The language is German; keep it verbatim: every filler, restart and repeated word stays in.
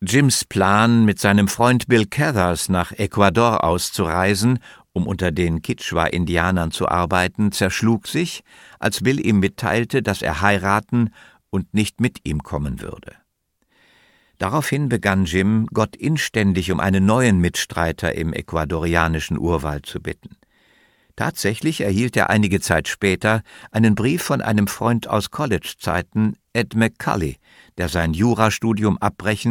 Jims Plan, mit seinem Freund Bill Cathers nach Ecuador auszureisen, um unter den Kichwa-Indianern zu arbeiten, zerschlug sich, als Bill ihm mitteilte, dass er heiraten und nicht mit ihm kommen würde. Daraufhin begann Jim, Gott inständig um einen neuen Mitstreiter im ecuadorianischen Urwald zu bitten. Tatsächlich erhielt er einige Zeit später einen Brief von einem Freund aus College-Zeiten, Ed McCully, der sein Jurastudium abbrechen